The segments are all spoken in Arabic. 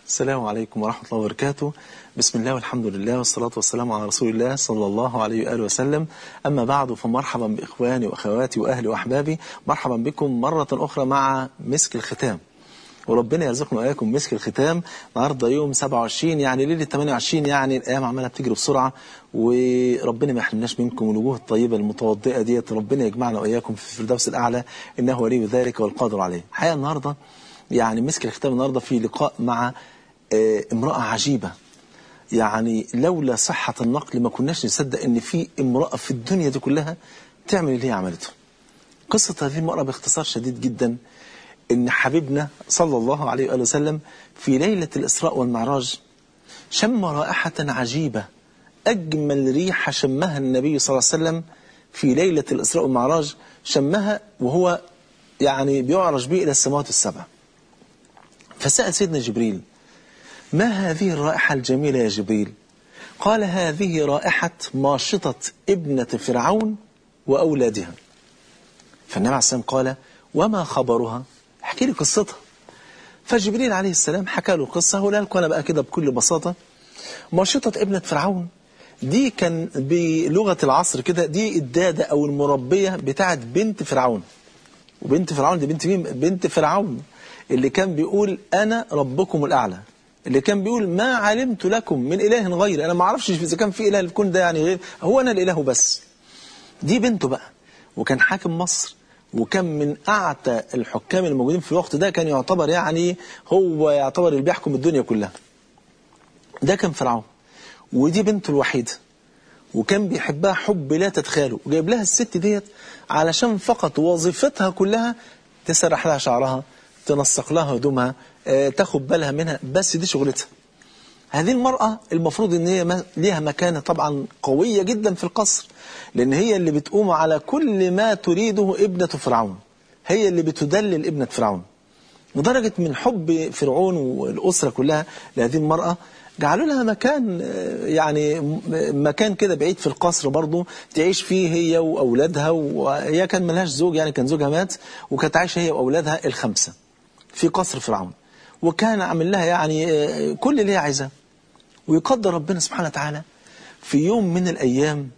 السلام عليكم ورحمة الله وبركاته. بسم الله والحمد لله والصلاة والسلام على رسول الله صلى الله عليه وآله وسلم. أما بعد، فمرحبا بإخواني وأخواتي وأهلي وأحبابي، مرحبا بكم مرة أخرى مع مسك الختام، وربنا يرزقنا وإياكم مسك الختام. النهارده يوم 27، يعني ليلة 28، يعني الأيام عمالة بتجري بسرعة، وربنا ما يحرمناش منكم الوجوه الطيبة المتوضئة ديت. ربنا يجمعنا وإياكم في الفردوس الأعلى، إنه ولي ذلك والقادر عليه. الحقيقة النهارده يعني مسك الختام النهارده في لقاء مع امرأة عجيبة. يعني لولا صحة النقل ما كناش نصدق ان في امرأة في الدنيا دي كلها تعمل اللي هي عملته. قصة هذه المرأة باختصار شديد جدا، ان حبيبنا صلى الله عليه وآله وسلم في ليلة الإسراء والمعراج شم رائحة عجيبة، أجمل ريحة شمها النبي صلى الله عليه وسلم في ليلة الإسراء والمعراج، شمها وهو يعني بيعرج به إلى السماوات السبع. فسأل سيدنا جبريل: ما هذه الرائحة الجميلة يا جبريل؟ قال: هذه رائحة ماشطة ابنة فرعون وأولادها. فالنبي عليه السلام قال: وما خبرها؟ احكي لي قصتها. فجبريل عليه السلام حكى له القصة، وقال لكم أنا بقى كده بكل بساطة. ماشطة ابنة فرعون دي كان بلغة العصر كده دي الدادة أو المربية بتاعت بنت فرعون. وبنت فرعون دي بنت مين؟ بنت فرعون اللي كان بيقول أنا ربكم الأعلى، اللي كان بيقول ما علمت لكم من إله غيري، أنا ما أعرفش إذا كان في إله الكون ده يعني غير هو أنا الإله بس. دي بنته بقى، وكان حاكم مصر، وكان من أعتى الحكام الموجودين في الوقت ده، كان يعتبر يعني هو يعتبر اللي بيحكم الدنيا كلها. ده كان فرعون، ودي بنته الوحيدة، وكان بيحبها حب لا تتخيله، وجايب لها الست ديت علشان فقط وظيفتها كلها تسرح لها شعرها، تنسق لها هدومها، تاخد بالها منها، بس دي شغلتها. هذه المرأة المفروض ان هي ليها مكانة طبعا قوية جدا في القصر، لان هي اللي بتقوم على كل ما تريده ابنة فرعون، هي اللي بتدلل ابنة فرعون. لدرجة من حب فرعون والأسرة كلها لهذه المرأة جعلوا لها مكان، يعني مكان كده بعيد في القصر برضو تعيش فيه هي وأولادها، وهي كان ملهاش زوج، يعني كان زوجها مات، وكانت عايشة هي وأولادها الخمسة في قصر فرعون، وكان عامل لها يعني كل اللي هي عايزاه. ويقدر ربنا سبحانه وتعالى في يوم من الأيام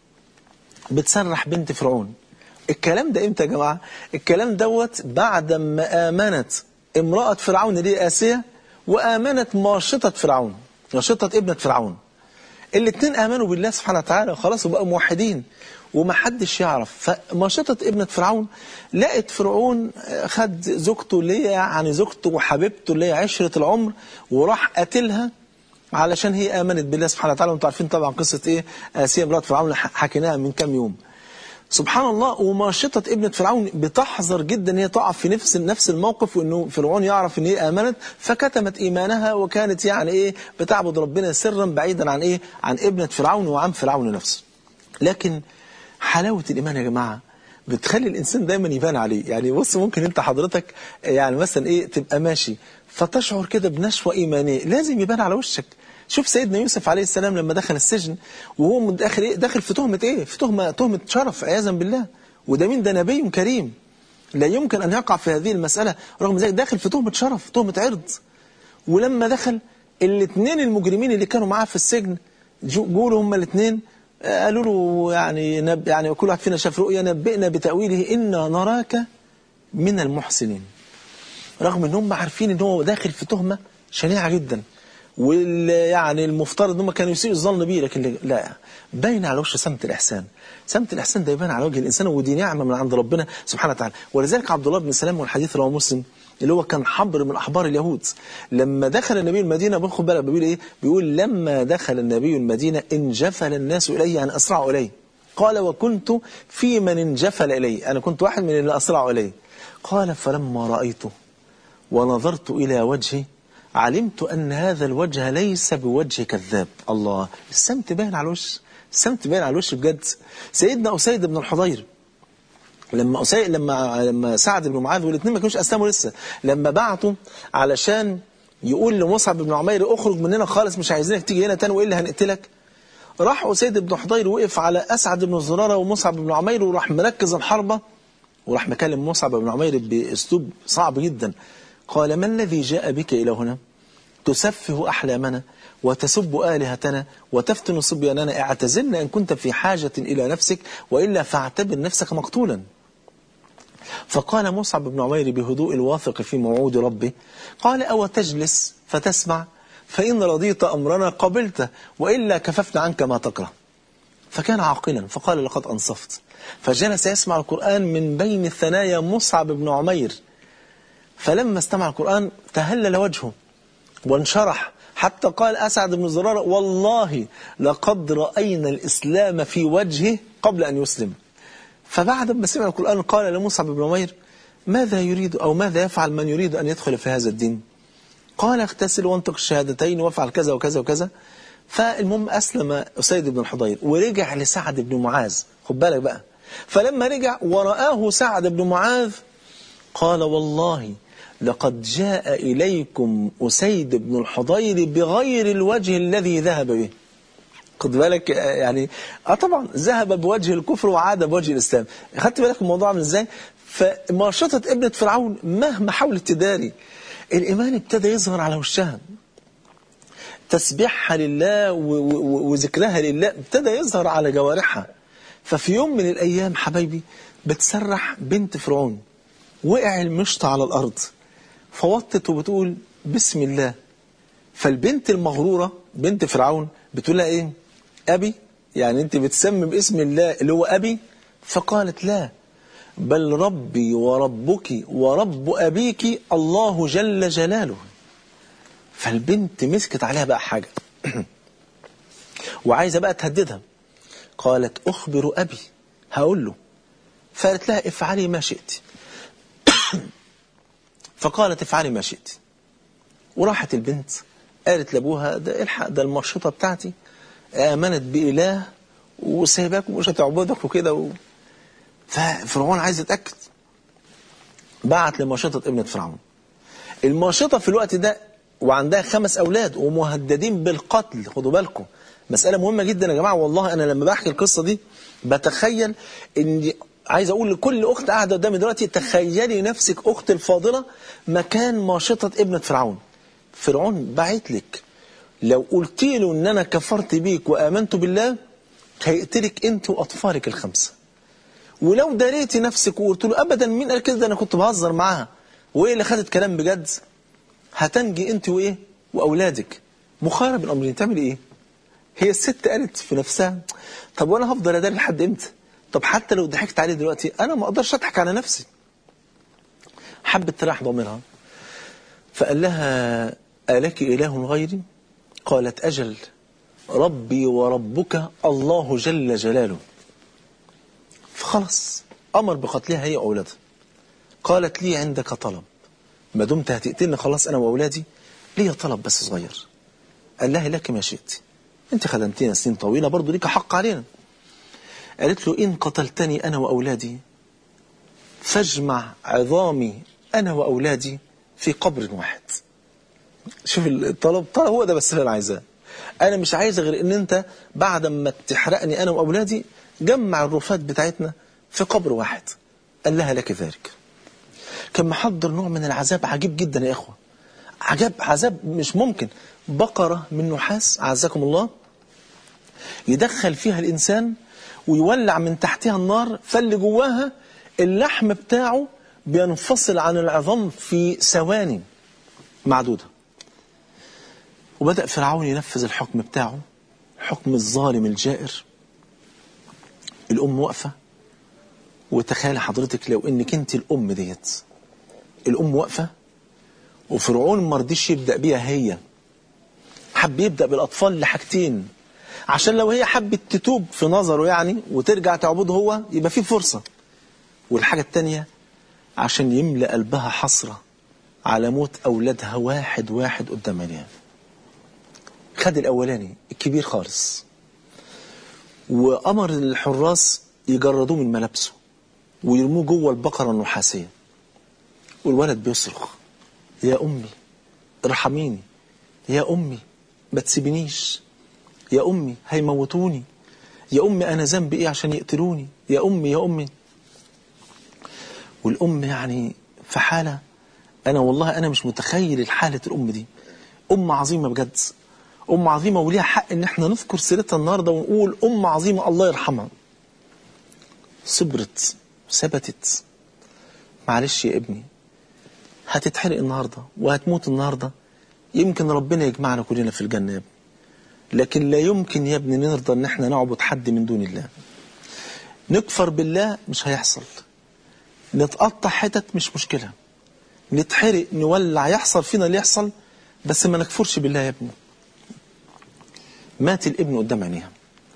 بتسرح بنت فرعون. الكلام ده امتى يا جماعة؟ الكلام دوت بعد ما آمنت امرأة فرعون دي آسيا، وآمنت ماشطة فرعون، ماشطة ابنة فرعون. الاثنين آمنوا بالله سبحانه وتعالى خلاص وبقوا موحدين ومحدش يعرف. فماشطة ابنة فرعون لقت فرعون خد زوجته اللي هي يعني زوجته وحبيبته اللي هي عشرة العمر، وراح قتلها علشان هي آمنت بالله سبحانه وتعالى. وانتم عارفين طبعا قصة ايه آسيا امرأة فرعون حكيناها من كام يوم. سبحان الله. وماشطة ابنة فرعون بتحذر جدا ان هي تقع في نفس الموقف، وانه فرعون يعرف ان هي آمنت، فكتمت ايمانها، وكانت يعني ايه بتعبد ربنا سرا بعيدا عن ايه عن ابنة فرعون وعن فرعون نفسه. لكن حلاوة الإيمان يا جماعة بتخلي الإنسان دايما يبان عليه. يعني بص، ممكن أنت حضرتك يعني مثلا إيه تبقى ماشي فتشعر كده بنشوة إيمانية، لازم يبان على وشك. شوف سيدنا يوسف عليه السلام لما دخل السجن، وهو داخل إيه؟ داخل في تهمة إيه؟ في تهمة شرف عياذا بالله. وده مين؟ ده نبي كريم لا يمكن أن يقع في هذه المسألة، رغم ذلك داخل في تهمة شرف، تهمة عرض. ولما دخل الاثنين المجرمين اللي كانوا معاه في السجن جولوا هم الاثنين قالوا له يعني كل واحد فينا شاف رؤيا، نبئنا بتأويله إنا نراك من المحسنين. رغم ان هم عارفين ان هو داخل في تهمة شنيعة جدا، يعني المفترض ان هم كانوا يسيئوا الظن بيه، لكن لا، باين على وشه سمت الإحسان. سمت الإحسان ده يبان على وجه الإنسان، ودي نعمة من عند ربنا سبحانه وتعالى. ولذلك عبد الله بن سلام والحديث رواه مسلم، اللي هو كان حبر من أحبار اليهود، لما دخل النبي المدينة باخد بالك بيقول إيه؟ بيقول لما دخل النبي المدينة انجفل الناس إليه، يعني أسرعوا إليه. قال وكنت في من انجفل إليه، أنا كنت واحد من اللي أسرعوا إليه. قال فلما رأيته ونظرت إلى وجهه علمت أن هذا الوجه ليس بوجه كذاب. الله، السمت باين على الوش، السمت باين على الوش بجد. سيدنا أسيد بن الحضير لما سعد بن معاذ والاثنين ما كانوش أسلموا لسه، لما بعتوا علشان يقول لمصعب بن عمير اخرج مننا خالص، مش عايزينك تيجي هنا تاني وإلا هنقتلك. راح أسيد بن حضير وقف على أسعد بن زرارة ومصعب بن عمير، وراح مركز الحربة، وراح مكلم مصعب بن عمير بأسلوب صعب جدا. قال ما الذي جاء بك إلى هنا؟ تسفه أحلامنا وتسب آلهتنا وتفتن صبياننا، اعتزلنا إن كنت في حاجة إلى نفسك، وإلا فاعتبر نفسك مقتولا. فقال مصعب بن عمير بهدوء الواثق في موعود ربه، قال أو تجلس فتسمع، فإن رضيت أمرنا قبلته، وإلا كففنا عنك ما تكره. فكان عاقلا فقال لقد أنصفت، فجلس يسمع القرآن من بين الثنايا مصعب بن عمير. فلما استمع القرآن تهلل وجهه وانشرح، حتى قال أسعد بن زرارة والله لقد رأينا الإسلام في وجهه قبل أن يسلم. فبعد ما سمع القرآن قال لمصعب بن عمير ماذا يريد أو ماذا يفعل من يريد أن يدخل في هذا الدين؟ قال اغتسل وانطق الشهادتين وافعل كذا وكذا وكذا. فالمهم أسلم أسيد بن الحضير ورجع لسعد بن معاذ. خد بالك بقى، فلما رجع ورآه سعد بن معاذ قال والله لقد جاء إليكم أسيد بن الحضير بغير الوجه الذي ذهب به. خد بالك يعني طبعا ذهب بوجه الكفر وعاد بوجه الإسلام. خدت بالك الموضوع من ازاي؟ فماشطة ابنة فرعون مهما حاولت تداري الإيمان ابتدى يظهر على وشها، تسبيحها لله وذكرها لله ابتدى يظهر على جوارحها. ففي يوم من الأيام حبايبي بتسرح بنت فرعون، وقع المشط على الأرض فوطت وبتقول بسم الله. فالبنت المغرورة بنت فرعون بتقول لها ايه؟ أبي؟ يعني انت بتسمي باسم الله اللي هو أبي؟ فقالت لا، بل ربي وربك ورب أبيك الله جل جلاله. فالبنت مسكت عليها بقى حاجة وعايزة بقى تهددها. قالت أخبر أبي، هقول له. فقالت لها افعلي ما شئت. فقالت افعلي ما شئت. وراحت البنت قالت لابوها ده الحق، ده المرشطة بتاعتي آمنت بإله وسيباك ومش هتعبدك وكده ففرعون عايز يتأكد، بعت لمرشطة ابنة فرعون. المرشطة في الوقت ده وعندها 5 أولاد ومهددين بالقتل. خدوا بالكم، مسألة مهمة جدا يا جماعة. والله أنا لما بحكي القصة دي بتخيل إن عايز أقول لكل أخت قاعدة قدامي دلوقتي تخيلي نفسك أخت الفاضلة مكان ماشطة ابنة فرعون. فرعون بعت لك لو قلت له إن أنا كفرت بيك وآمنت بالله هيقتلك أنت وأطفالك ال5. ولو داريتي نفسك وقلت له أبدا مين قال كده، ده أنا كنت بهزر معاها وإيه اللي خدت كلام بجد، هتنجي أنت وإيه وأولادك. مخيرة بالأمرين، تعملي إيه؟ هي الست قالت في نفسها طب وأنا هفضل أداري لحد إمتى؟ طب حتى لو ضحكت عليه دلوقتي أنا ما أقدرش أضحك على نفسي. حبت تريح ضميرها فقال لها ألك إله غيري؟ قالت أجل، ربي وربك الله جل جلاله. فخلص أمر بقتلها هي وأولادها. قالت لي عندك طلب، ما دمت هتقتلني خلاص أنا وأولادي، لي طلب بس صغير. قال لها لك ما شئت، أنت خدمتنا سنين طويلة برضو ليك حق علينا. قالت له إن قتلتني أنا وأولادي فاجمع عظامي أنا وأولادي في قبر واحد. شوف الطلب، طلب هو ده بس اللي أنا عايزاه. أنا مش عايز غير إن أنت بعد ما تحرقني أنا وأولادي جمع الرفات بتاعتنا في قبر واحد. قال لها لك ذلك. كان محضر نوع من العذاب عجيب جدا يا إخوة، عذاب مش ممكن. بقرة من نحاس عزكم الله يدخل فيها الإنسان ويولع من تحتها النار، فاللي جواها اللحم بتاعه بينفصل عن العظام في ثواني معدودة. وبدأ فرعون ينفذ الحكم بتاعه، حكم الظالم الجائر. الأم واقفة، وتخيل حضرتك لو إنك أنت الأم ديت، الأم واقفة وفرعون مرضيش يبدأ بيها هي، حب يبدأ بالأطفال لحاجتين، عشان لو هي حبت تتوب في نظره يعني وترجع تعبده هو يبقى فيه فرصة، والحاجة التانية عشان يملأ قلبها حسرة على موت أولادها واحد واحد قدام عينيها. خد الأولاني الكبير خالص وأمر الحراس يجردوه من ملابسه ويرموه جوه البقرة النحاسية، والولد بيصرخ يا أمي ارحميني، يا أمي ما تسيبنيش، يا أمي هيموتوني، يا أمي أنا ذنبي إيه عشان يقتلوني، يا أمي يا أمي. والأم يعني في حالة، أنا والله أنا مش متخيل الحالة الأم دي. أم عظيمة بجد، أم عظيمة وليها حق إن احنا نذكر سيرتها النهاردة ونقول أم عظيمة الله يرحمها. صبرت، ثبتت. معلش يا ابني، هتتحرق النهاردة وهتموت النهاردة، يمكن ربنا يجمعنا كلنا في الجنة يا ابني، لكن لا يمكن يا ابني نرضى ان احنا نعبد حد من دون الله. نكفر بالله مش هيحصل، نتقطع حتت مش مشكلة، نتحرق نولع، يحصل فينا اللي يحصل، بس ما نكفرش بالله يا ابني. مات الابن قدام عينيها.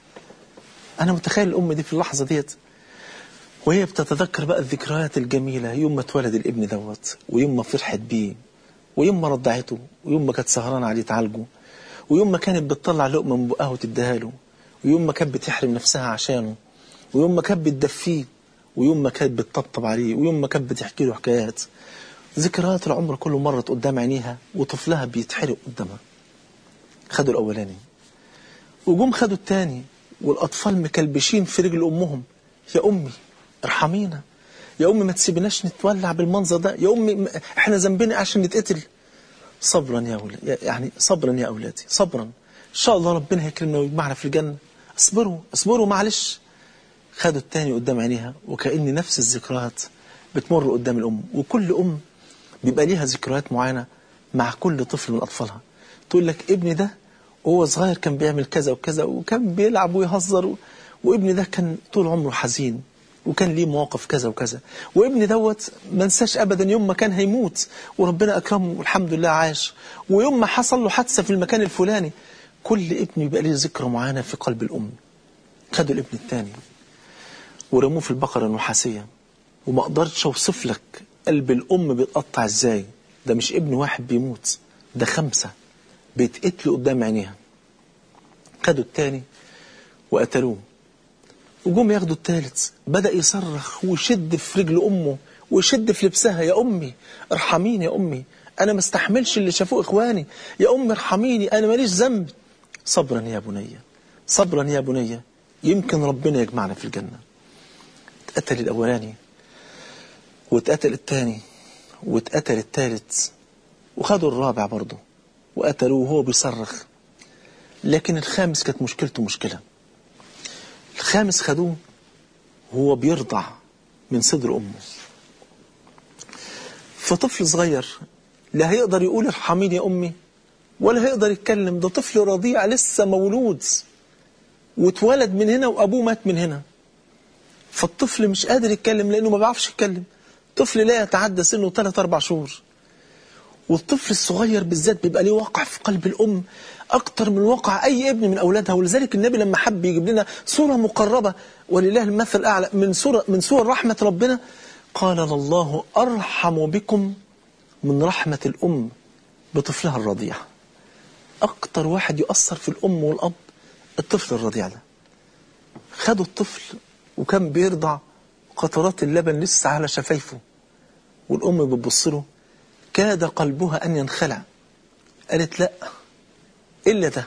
انا متخيل الام دي في اللحظة ديت وهي بتتذكر بقى الذكريات الجميلة، يوم ما اتولد الابن دوت، ويوم ما فرحت بيه، ويوم ما رضعته، ويوم ما كانت سهرانة عليه تعالجه، ويوم ما كانت بتطلع لقمة من بقها وتديها له، ويوم ما كانت بتحرم نفسها عشانه، ويوم ما كانت بتدفيه، ويوم ما كانت بتطبطب عليه، ويوم ما كانت بتحكي له حكايات. ذكريات العمر كله مرت قدام عينيها وطفلها بيتحرق قدامها. خدوا الأولاني وجم خدوا التاني، والأطفال مكلبشين في رجل أمهم: يا أمي ارحمينا، يا أمي ما تسيبناش نتولع بالمنظر ده، يا أمي احنا ذنبنا عشان نتقتل. صبرا يا أولادي، يعني صبرا يا أولادي، صبرا، إن شاء الله ربنا هيكرمنا ويجمعنا في الجنة، اصبروا اصبروا معلش. خدوا التاني قدام عينيها، وكأن نفس الذكريات بتمر قدام الأم. وكل أم بيبقى ليها ذكريات معينة مع كل طفل من أطفالها. تقول لك ابني ده وهو صغير كان بيعمل كذا وكذا، وكان بيلعب ويهزر، وابني ده كان طول عمره حزين، وكان ليه مواقف كذا وكذا، وابني دوت ما انساش ابدا يوم ما كان هيموت وربنا اكرمه والحمد لله عاش، ويوم ما حصل له حادثه في المكان الفلاني. كل ابن يبقى له ذكرى معينه في قلب الام. خدوا الابن الثاني ورموه في البقره النحاسيه، وما اقدرش اوصف لك قلب الام بيتقطع ازاي. ده مش ابن واحد بيموت، ده 5 بيتقتلوا قدام عينيها. خدوا الثاني وقتلوه، وجم ياخدوا الثالث، بدأ يصرخ ويشد في رجل أمه ويشد في لبسها: يا أمي ارحميني، يا أمي أنا ما استحملش اللي شافوه إخواني، يا أمي ارحميني أنا ماليش ذنب. صبرا يا بني، صبرا يا بني، يمكن ربنا يجمعنا في الجنة. اتقتل الأولاني واتقتل الثاني واتقتل الثالث، وخدوا الرابع برضه وقتلوه وهو بيصرخ. لكن الخامس كانت مشكلته مشكلة. الخامس خدوه وهو بيرضع من صدر أمه. فطفل صغير لا هيقدر يقول ارحميني يا أمي ولا هيقدر يتكلم، ده طفل رضيع لسه مولود واتولد من هنا وأبوه مات من هنا. فالطفل مش قادر يتكلم لأنه ما بيعرفش يتكلم، طفل لا يتعدى سنه 3-4 شهور. والطفل الصغير بالذات بيبقى ليه وقع في قلب الأم أكتر من وقع أي ابن من أولادها. ولذلك النبي لما حب يجيب لنا صورة مقربة ولله المثل الأعلى من صور رحمة ربنا، قال: الله أرحم بكم من رحمة الأم بطفلها الرضيع. أكتر واحد يؤثر في الأم والأب الطفل الرضيع ده. خدوا الطفل وكان بيرضع، قطرات اللبن لسه على شفايفه، والأم بتبص له كاد قلبها أن ينخلع. قالت: لا إلا ده.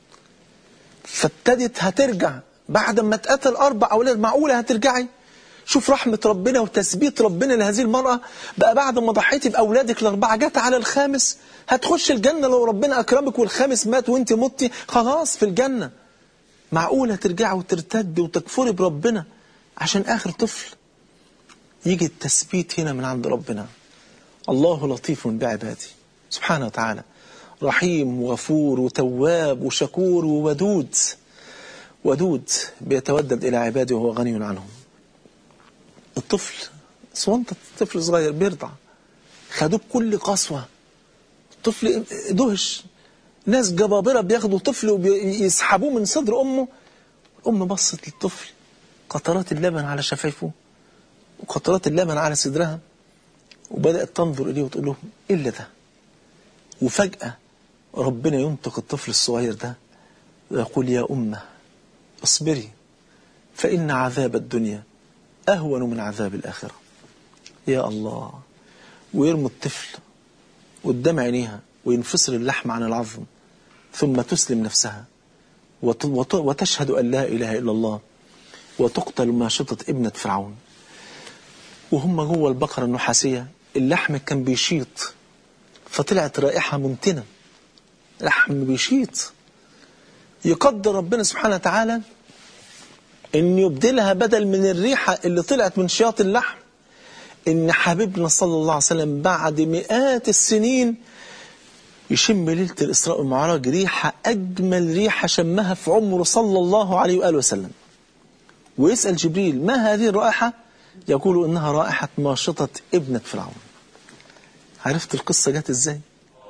فابتدت هترجع بعد ما اتقتل 4 أولاد. معقولة هترجعي؟ شوف رحمة ربنا وتثبيت ربنا لهذه المرأة. بقى بعد ما ضحيتي بأولادك ال4 جت على الخامس، هتخش الجنة لو ربنا أكرمك، والخامس مات وانت متي خلاص في الجنة. معقولة ترجعي وترتد وتكفري بربنا عشان آخر طفل؟ يجي التثبيت هنا من عند ربنا. الله لطيف بعباده سبحانه وتعالى، رحيم وغفور وتواب وشكور وودود، ودود بيتودد إلى عباده وهو غني عنهم. الطفل صوانت، طفل صغير بيرضع، خدوه بكل قسوة. الطفل دهش، ناس جبابرة بياخدوا طفل ويسحبوه من صدر أمه. الأم بصت للطفل، قطرات اللبن على شفايفه وقطرات اللبن على صدرها، وبدأت تنظر إليه وتقول له: إلا ده. وفجأة ربنا ينطق الطفل الصغير ده ويقول: يا أمة اصبري فإن عذاب الدنيا أهون من عذاب الآخرة. يا الله. ويرمي الطفل قدام عينيها وينفصل اللحم عن العظم، ثم تسلم نفسها وتشهد أن لا إله إلا الله، وتقتل ماشطة ابنة فرعون. وهم جوه البقرة النحاسية اللحم كان بيشيط، فطلعت رائحة منتنة لحم بيشيط. يقدر ربنا سبحانه وتعالى ان يبدلها بدل من الريحة اللي طلعت من شياط اللحم، ان حبيبنا صلى الله عليه وسلم بعد مئات السنين يشم ليلة الإسراء والمعراج ريحة أجمل ريحة شمها في عمره صلى الله عليه وآله وسلم. ويسأل جبريل ما هذه الرائحة؟ يقول إنها رائحة ماشطة ابنة فرعون. عرفت القصة جات إزاي؟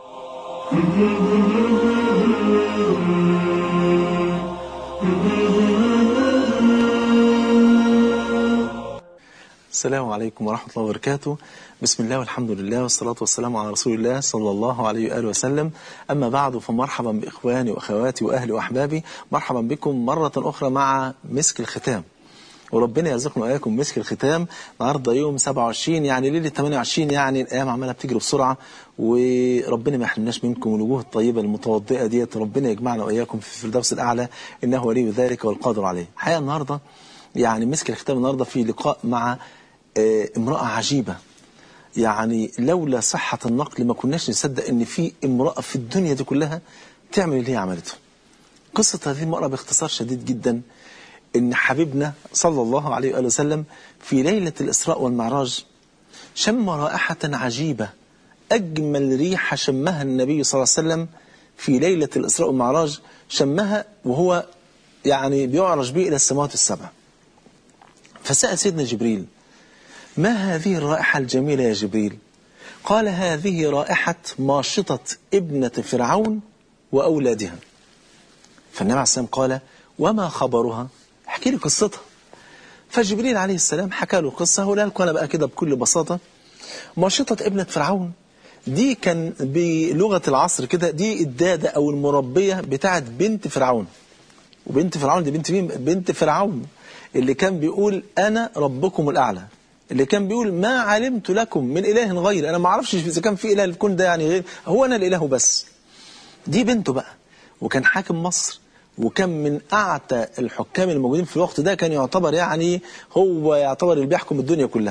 السلام عليكم ورحمة الله وبركاته. بسم الله والحمد لله والصلاة والسلام على رسول الله صلى الله عليه وآله وسلم. أما بعد فمرحبا بإخواني وأخواتي وأهلي وأحبابي، مرحبا بكم مرة أخرى مع مسك الختام، وربنا يرزقنا وإياكم مسك الختام. النهارده يوم 27 يعني ليلة 28، يعني الأيام عمالة بتجري بسرعة، وربنا ما يحرمناش منكم الوجوه الطيبة المتوضئة ديت. ربنا يجمعنا وإياكم في الفردوس الأعلى إنه ولي ذلك والقادر عليه. الحقيقة النهارده يعني مسك الختام النهارده في لقاء مع امرأة عجيبة. يعني لولا صحة النقل ما كناش نصدق ان في امرأة في الدنيا دي كلها تعمل اللي هي عملته. قصة هذه المرأة باختصار شديد جدا ان حبيبنا صلى الله عليه وآله وسلم في ليلة الإسراء والمعراج شم رائحة عجيبة، أجمل ريحة شمها النبي صلى الله عليه وسلم في ليلة الإسراء والمعراج، شمها وهو يعني بيعرج به إلى السماوات السبع. فسأل سيدنا جبريل ما هذه الرائحة الجميلة يا جبريل؟ قال هذه رائحة ماشطة ابنة فرعون وأولادها. فالنبي عليه السلام قال وما خبرها؟ احكي لي قصتها. فجبريل عليه السلام حكى له قصة، هقولها لكم أنا بقى كده بكل بساطة. ماشطة ابنة فرعون دي كان بلغة العصر كده دي الدادة أو المربية بتاعت بنت فرعون. وبنت فرعون دي بنت مين؟ بنت فرعون اللي كان بيقول أنا ربكم الأعلى، اللي كان بيقول ما علمت لكم من إله غير، أنا ما أعرفش إذا كان في إله الكون ده يعني غير، هو أنا الإله بس. دي بنته بقى، وكان حاكم مصر، وكان من أعتى الحكام الموجودين في الوقت ده، كان يعتبر يعني هو يعتبر اللي بيحكم الدنيا كلها.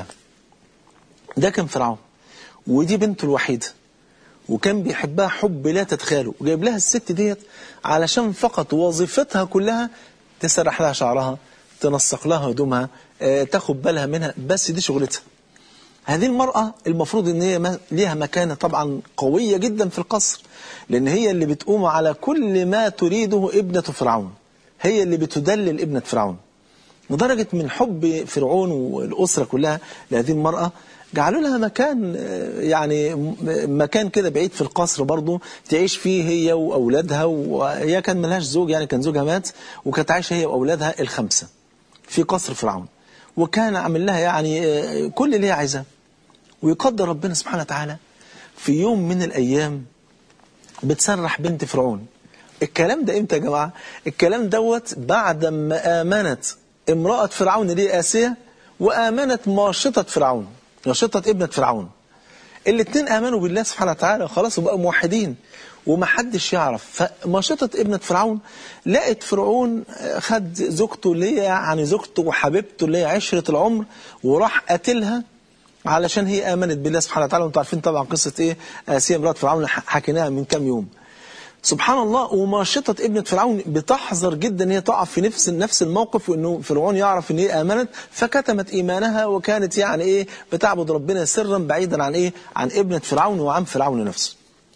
ده كان فرعون، ودي بنته الوحيدة، وكان بيحبها حب لا تتخيله، وجايب لها الست ديت علشان فقط وظيفتها كلها تسرح لها شعرها، تنسق لها هدومها، تاخد بالها منها، بس دي شغلتها. هذه المرأة المفروض ان هي ليها مكانة طبعا قوية جدا في القصر، لان هي اللي بتقوم على كل ما تريده ابنة فرعون، هي اللي بتدلل ابنة فرعون. لدرجة من حب فرعون والأسرة كلها لهذه المرأة جعلوا لها مكان، يعني مكان كده بعيد في القصر برضو تعيش فيه هي وأولادها، وهي كان ملهاش زوج، يعني كان زوجها مات، وكانت عايشة هي وأولادها الخمسة في قصر فرعون، وكان عامل لها يعني كل اللي هي عايزاه. ويقدر ربنا سبحانه وتعالى في يوم من الأيام بتسرح بنت فرعون. الكلام ده امتى يا جماعة؟ الكلام دوت بعد ما آمنت امرأة فرعون دي آسية، وآمنت ماشطة فرعون، ماشطة ابنة فرعون. الاثنين آمنوا بالله سبحانه وتعالى خلاص وبقوا موحدين ومحدش يعرف. فماشطة ابنة فرعون لقت فرعون خد زوجته اللي هي يعني زوجته وحبيبته اللي هي عشرة العمر، وراح قتلها علشان هي آمنت بالله سبحانه وتعالى. وانتم عارفين طبعا قصة ايه آسيا امرأة فرعون حكيناها من كام يوم. سبحان الله. وماشطة ابنة فرعون بتحذر جدا ان هي تقع في نفس الموقف، وانه فرعون يعرف ان هي آمنت، فكتمت ايمانها، وكانت يعني ايه بتعبد ربنا سرا بعيدا عن ايه عن ابنة فرعون وعن فرعون نفسه.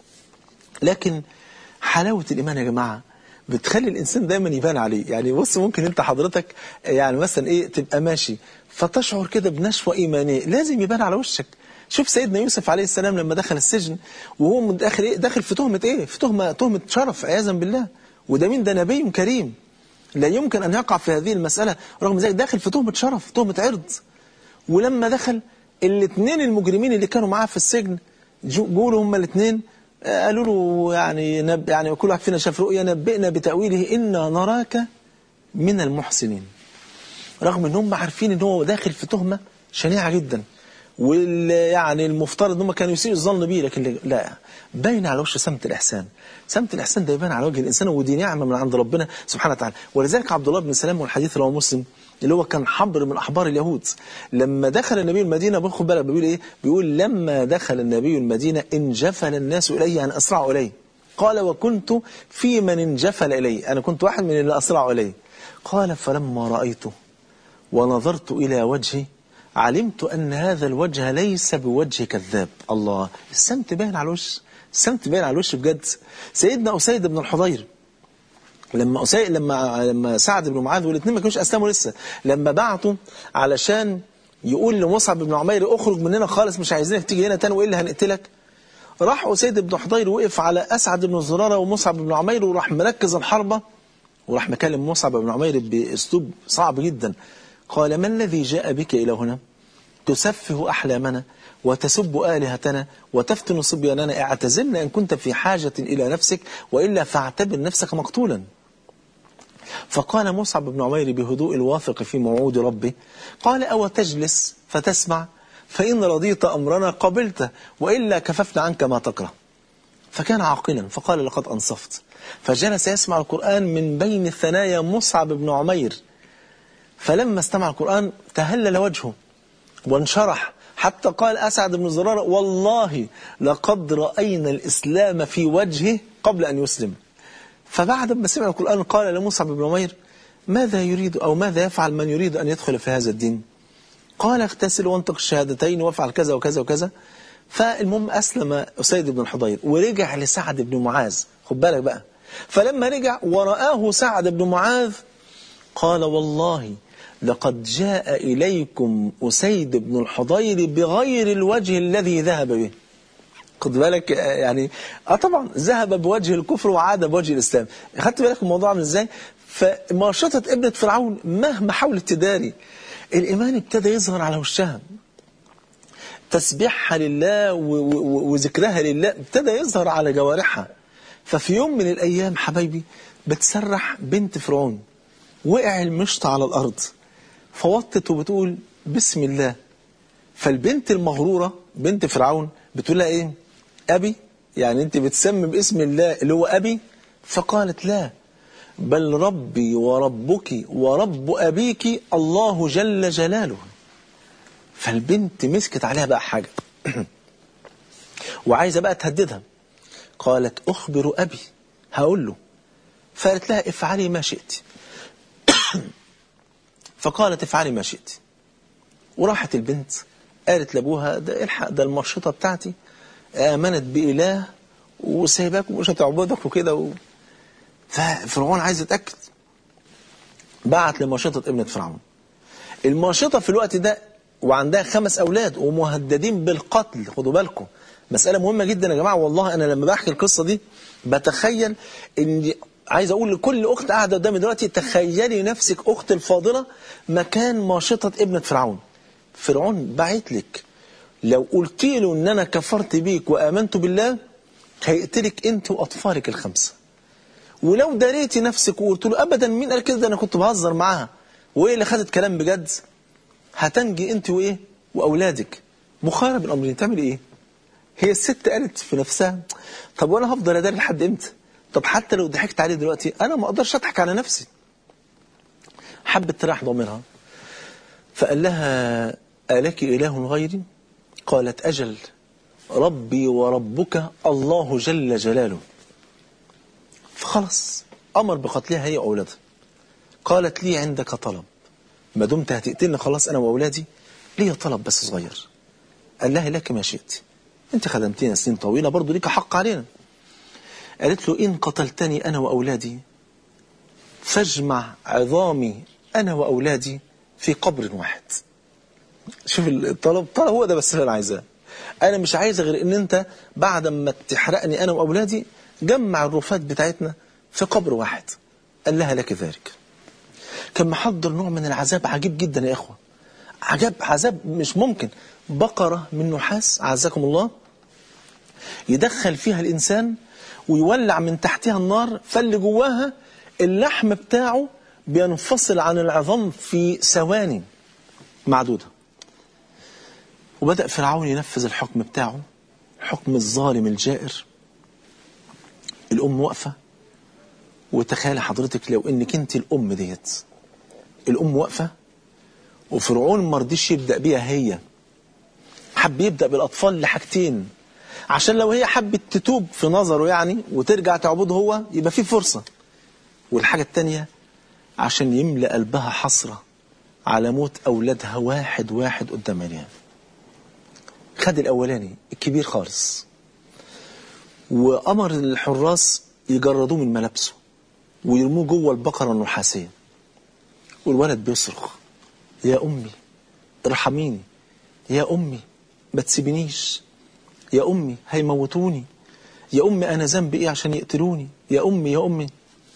لكن حلاوة الإيمان يا جماعة بتخلي الإنسان دايما يبان عليه. يعني بص، ممكن انت حضرتك يعني مثلا ايه تبقى ماشي فتشعر كده بنشوة إيمانية لازم يبان على وشك. شوف سيدنا يوسف عليه السلام لما دخل السجن، وهو من داخل ايه داخل في تهمة ايه في تهمة شرف عياذا بالله. وده مين؟ ده نبي كريم لا يمكن أن يقع في هذه المسألة، رغم ذلك داخل في تهمة شرف، تهمة عرض. ولما دخل الاثنين المجرمين اللي كانوا معاه في السجن جولوا هما الاثنين قالوا له يعني كل واحد فينا شاف رؤيا نبئنا بتأويله إنا نراك من المحسنين. رغم ان هم عارفين ان هو داخل في تهمة شنيعة جدا، يعني المفترض ان هم كانوا يسيئوا الظن بيه، لكن لا، باين على وشه سمت الإحسان. سمت الإحسان ده يبان على وجه الإنسان، ودي نعمة من عند ربنا سبحانه وتعالى. ولذلك عبد الله بن سلام والحديث رواه مسلم اللي هو كان حبر من أحبار اليهود، لما دخل النبي المدينة باخد بالك بيقول ايه؟ بيقول لما دخل النبي المدينة انجفل الناس إليه، يعني أسرعوا إليه. قال وكنت في من انجفل إلي، أنا كنت واحد من اللي أسرعوا إلي. قال فلما رأيته ونظرت إلى وجهي علمت أن هذا الوجه ليس بوجه كذاب. الله، السمت باين على الوش، السمت باين على الوش بجد. سيدنا أسيد بن الحضير لما سعد بن معاذ والاثنين ما كانوش أسلموا لسه، لما بعتوا علشان يقول لمصعب بن عمير اخرج مننا خالص، مش عايزينك تيجي هنا تاني وإلا هنقتلك. راح أسيد بن حضير وقف على أسعد بن زرارة ومصعب بن عمير وراح مركز الحربة وراح مكلم مصعب بن عمير بأسلوب صعب جدا. قال ما الذي جاء بك إلى هنا؟ تسفه أحلامنا وتسب آلهتنا وتفتن صبياننا، اعتزلنا إن كنت في حاجة إلى نفسك وإلا فاعتبر نفسك مقتولا. فقال مصعب بن عمير بهدوء الواثق في موعود ربه قال أو تجلس فتسمع فإن رضيت أمرنا قبلته وإلا كففنا عنك ما تكره. فكان عاقلا فقال لقد أنصفت، فجلس يسمع القرآن من بين ثنايا مصعب بن عمير. فلما استمع القرآن تهلل وجهه وانشرح حتى قال أسعد بن زرارة والله لقد رأينا الإسلام في وجهه قبل أن يسلم. فبعد ما سمع القرآن قال لمصعب بن عمير ماذا يريد أو ماذا يفعل من يريد أن يدخل في هذا الدين؟ قال اغتسل وانطق الشهادتين وافعل كذا وكذا وكذا. فالمهم أسلم أسيد بن الحضير ورجع لسعد بن معاذ، خد بالك بقى. فلما رجع ورآه سعد بن معاذ قال والله لقد جاء إليكم أسيد بن الحضير بغير الوجه الذي ذهب به. خد بالك يعني طبعا ذهب بوجه الكفر وعاد بوجه الإسلام. خدت بالك الموضوع عامل ازاي؟ فماشطة ابنة فرعون مهما حاولت تداري الإيمان ابتدى يظهر على وشها، تسبيحها لله وذكرها لله ابتدى يظهر على جوارحها. ففي يوم من الأيام حبايبي بتسرح بنت فرعون، وقع المشط على الأرض فوطت وبتقول بسم الله. فالبنت المغرورة بنت فرعون بتقول لها ايه؟ أبي؟ يعني انت بتسمي باسم الله اللي هو أبي؟ فقالت لا بل ربي وربك ورب أبيك الله جل جلاله. فالبنت مسكت عليها بقى حاجة وعايزة بقى تهددها. قالت أخبر أبي، هقول له. فقالت لها افعلي ما شئت. فقالت افعلي ما شئت. وراحت البنت قالت لابوها ده الحق ده المرشطة بتاعتي آمنت بإله وسايباك ومش هتعبدك وكده ففرعون عايز يتأكد، بعت لمرشطة ابنة فرعون. المرشطة في الوقت ده وعندها 5 أولاد ومهددين بالقتل. خدوا بالكم مسألة مهمة جدا يا جماعة، والله أنا لما بحكي القصة دي بتخيل إن عايز أقول لكل أخت قاعدة قدامي دلوقتي تخيلي نفسك أخت الفاضلة مكان مرشطة ابنة فرعون. فرعون بعت لك لو قلت له إن أنا كفرت بيك وآمنت بالله هيقتلك أنت وأطفالك ال5. ولو داريتي نفسك وقلت له أبدا مين قال كده ده أنا كنت بهزر معاها وإيه اللي خدت كلام بجد، هتنجي أنت وإيه وأولادك. مخارب الأمرين تعمل إيه؟ هي الست قالت في نفسها طب وأنا هفضل أداري لحد إمتى؟ طب حتى لو ضحكت عليه دلوقتي أنا ما أقدرش أضحك على نفسي. حبت تريح ضميرها فقال لها ألك إله غيري؟ قالت أجل ربي وربك الله جل جلاله. فخلص أمر بقتلها هي وأولادها. قالت لي عندك طلب، ما دمت هتقتلني خلاص أنا وأولادي لي طلب بس صغير. قال لها لك ما شئت، أنت خدمتنا سنين طويلة برضو ليك حق علينا. قالت له إن قتلتني أنا وأولادي فاجمع عظامي أنا وأولادي في قبر واحد. شوف الطلب هو ده بس اللي أنا عايزاه. أنا مش عايز غير إن أنت بعد ما تحرقني أنا وأولادي جمع الرفات بتاعتنا في قبر واحد. قال لها لك ذلك. كان محضر نوع من العذاب عجيب جدا يا إخوة، عذاب مش ممكن. بقرة من نحاس عزكم الله يدخل فيها الإنسان ويولع من تحتها النار، فاللي جواها اللحم بتاعه بينفصل عن العظام في ثواني معدودة. وبدأ فرعون ينفذ الحكم بتاعه، الحكم الظالم الجائر. الأم واقفة، وتخيل حضرتك لو إنك أنت الأم ديت، الأم واقفة وفرعون مرضيش يبدأ بيها هي، حب يبدأ بالأطفال لحاجتين. عشان لو هي حبت تتوب في نظره يعني وترجع تعبده هو يبقى في فرصة. والحاجة التانية عشان يملأ قلبها حسرة على موت أولادها واحد واحد قدام عينيها. خد الأولاني الكبير خالص وأمر الحراس يجردوه من ملابسه ويرموه جوه البقرة النحاسية، والولد بيصرخ يا أمي ارحميني، يا أمي ما تسيبنيش، يا أمي هيموتوني، يا أمي أنا ذنبي إيه عشان يقتلوني، يا أمي يا أمي.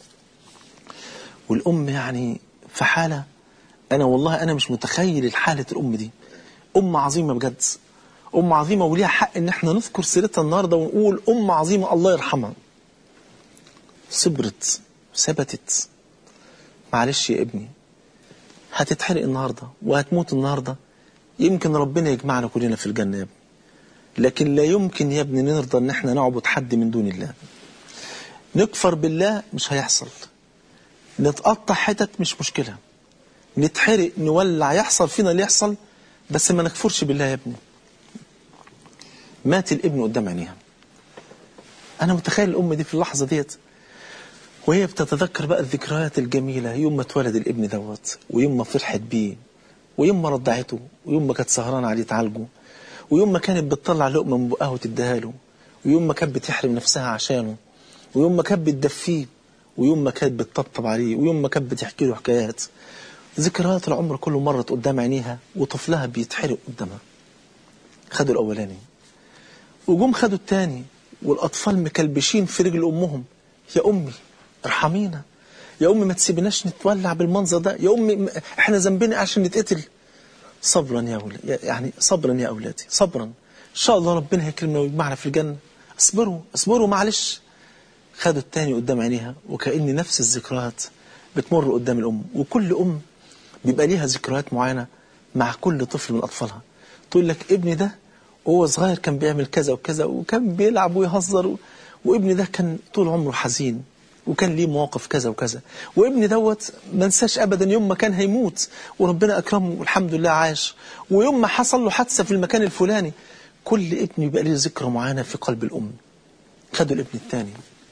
والأم يعني في حالة، أنا والله أنا مش متخيل الحالة الأم دي. أم عظيمة بجد، أم عظيمة وليها حق إن احنا نذكر سيرتها النهاردة ونقول أم عظيمة الله يرحمها. صبرت ثبتت. معلش يا ابني هتتحرق النهاردة وهتموت النهاردة، يمكن ربنا يجمعنا كلنا في الجنة يا ابني، لكن لا يمكن يا ابني نرضى ان احنا نعبد حد من دون الله. نكفر بالله مش هيحصل، نتقطع حتت مش مشكلة، نتحرق نولع يحصل فينا اللي يحصل، بس ما نكفرش بالله يا ابني. مات الابن قدام عينيها. انا متخيل الام دي في اللحظة ديت وهي بتتذكر بقى الذكريات الجميلة، يوم ما اتولد الابن دوت، ويوم ما فرحت بيه، ويوم ما رضعته، ويوم ما كانت سهرانة عليه تعالجه، ويوم ما كانت بتطلع لقمة من بقها وتديها له، ويوم ما كانت بتحرم نفسها عشانه، ويوم ما كانت بتدفيه، ويوم ما كانت بتطبطب عليه، ويوم ما كانت بتحكي له حكايات. ذكريات العمر كله مرت قدام عينيها وطفلها بيتحرق قدامها. خدوا الأولاني وجم خدوا التاني، والأطفال مكلبشين في رجل أمهم، يا أمي ارحمينا، يا أمي ما تسيبناش نتولع بالمنظر ده، يا أمي احنا ذنبنا عشان نتقتل. صبرا يا أولادي، يعني صبرا يا أولادي، صبرا إن شاء الله ربنا هيكرمنا ويجمعنا في الجنة، اصبروا اصبروا معلش. خدوا التاني قدام عينيها وكأن نفس الذكريات بتمر قدام الأم. وكل أم بيبقى ليها ذكريات معينة مع كل طفل من أطفالها، تقول لك ابني ده وهو صغير كان بيعمل كذا وكذا وكان بيلعب ويهزر وابني ده كان طول عمره حزين وكان ليه مواقف كذا وكذا، وابني دوت ما انساش ابدا يوم ما كان هيموت وربنا اكرمه والحمد لله عاش، ويوم ما حصل له حادثه في المكان الفلاني. كل ابن يبقى له ذكرى معينه في قلب الام. خدوا الابن الثاني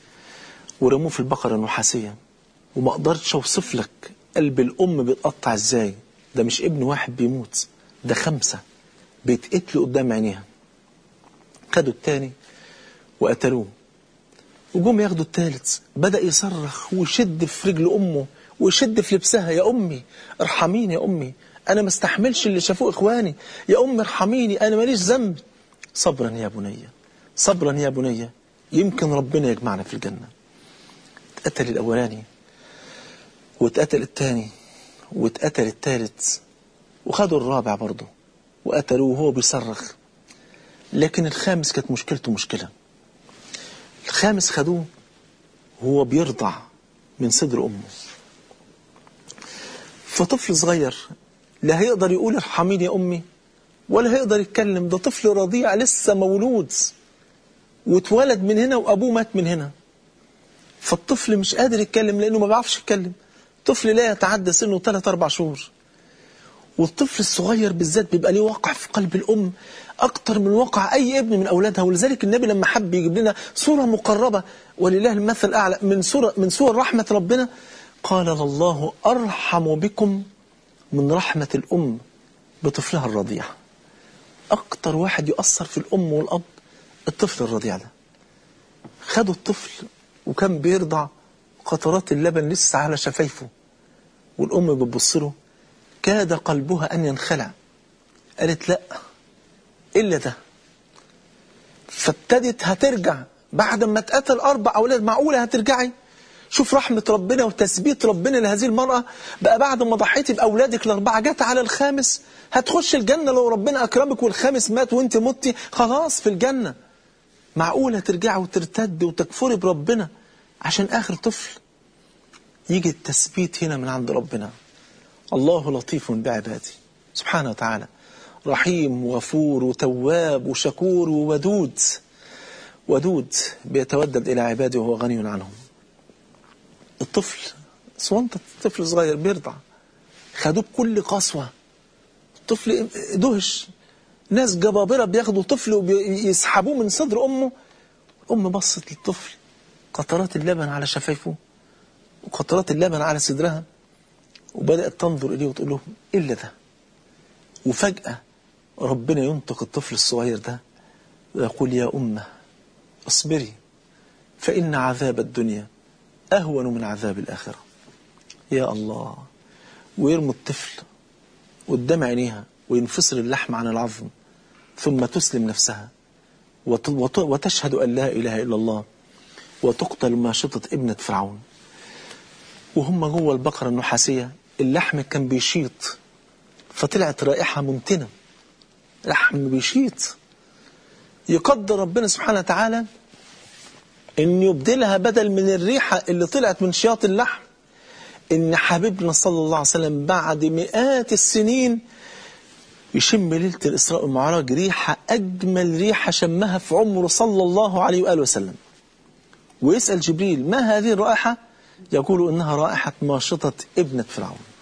ورموه في البقره النحاسيه، وما اقدرش اوصف لك قلب الام بيتقطع ازاي. ده مش ابن واحد بيموت، ده 5 بيتقتلوا قدام عينيها. خدوا الثاني وقتلوه، وجم ياخدوا الثالث، بدأ يصرخ ويشد في رجل أمه ويشد في لبسها، يا أمي ارحميني، يا أمي أنا ما استحملش اللي شافوه إخواني، يا أمي ارحميني أنا ماليش ذنب. صبرا يا بني، صبرا يا بني، يمكن ربنا يجمعنا في الجنة. اتقتل الأولاني واتقتل الثاني واتقتل الثالث، وخدوا الرابع برضه وقتلوه وهو بيصرخ. لكن الخامس كانت مشكلته مشكلة. الخامس خدوه وهو بيرضع من صدر أمه، فطفل صغير لا هيقدر يقول ارحميني يا أمي ولا هيقدر يتكلم، ده طفل رضيع لسه مولود واتولد من هنا وأبوه مات من هنا، فالطفل مش قادر يتكلم لأنه ما بيعرفش يتكلم. طفل لا يتعدى سنه 3-4 شهور. والطفل الصغير بالذات بيبقى ليه واقع في قلب الأم أكتر من واقع أي ابن من أولادها. ولذلك النبي لما حب يجيب لنا صورة مقربة ولله المثل الأعلى من صور رحمة ربنا، قال الله أرحم بكم من رحمة الأم بطفلها الرضيع. أكتر واحد يؤثر في الأم والأب الطفل الرضيع ده. خدوا الطفل وكان بيرضع، قطرات اللبن لسه على شفايفه، والأم بتبص له كاد قلبها أن ينخلع. قالت لا إلا ده. فابتدت هترجع بعد ما اتقتل 4 أولاد، معقولة هترجعي؟ شوف رحمة ربنا وتثبيت ربنا لهذه المرأة. بقى بعد ما ضحيتي بأولادك ال4 جت على الخامس، هتخش الجنة لو ربنا أكرمك والخامس مات وانت متي خلاص في الجنة. معقولة ترجعي وترتد وتكفري بربنا عشان آخر طفل؟ يجي التثبيت هنا من عند ربنا. الله لطيف بعباده سبحانه وتعالى، رحيم وغفور وتواب وشكور وودود، ودود بيتودد إلى عباده وهو غني عنهم. الطفل صوانت، طفل صغير بيرضع، خدوه بكل قسوة. الطفل دهش، ناس جبابرة بياخدوا طفل ويسحبوه من صدر أمه. الأم بصت للطفل، قطرات اللبن على شفايفه وقطرات اللبن على صدرها، وبدأت تنظر إليه وتقول له إلا ده. وفجأة ربنا ينطق الطفل الصغير ده ويقول يا أمه اصبري فإن عذاب الدنيا أهون من عذاب الآخرة. يا الله. ويرمي الطفل قدام عينيها وينفصل اللحم عن العظم، ثم تسلم نفسها وتشهد أن لا إله إلا الله، وتقتل ماشطة ابنة فرعون. وهم جوه البقرة النحاسية اللحم كان بيشيط، فطلعت رائحة ممتنة، لحم بيشيط. يقدر ربنا سبحانه وتعالى إن يبدلها بدل من الريحة اللي طلعت من شياط اللحم، إن حبيبنا صلى الله عليه وسلم بعد مئات السنين يشم ليلة الإسراء والمعراج ريحة أجمل ريحة شمها في عمره صلى الله عليه وآله وسلم. ويسأل جبريل ما هذه الرائحة؟ يقول إنها رائحة ماشطة ابنة فرعون.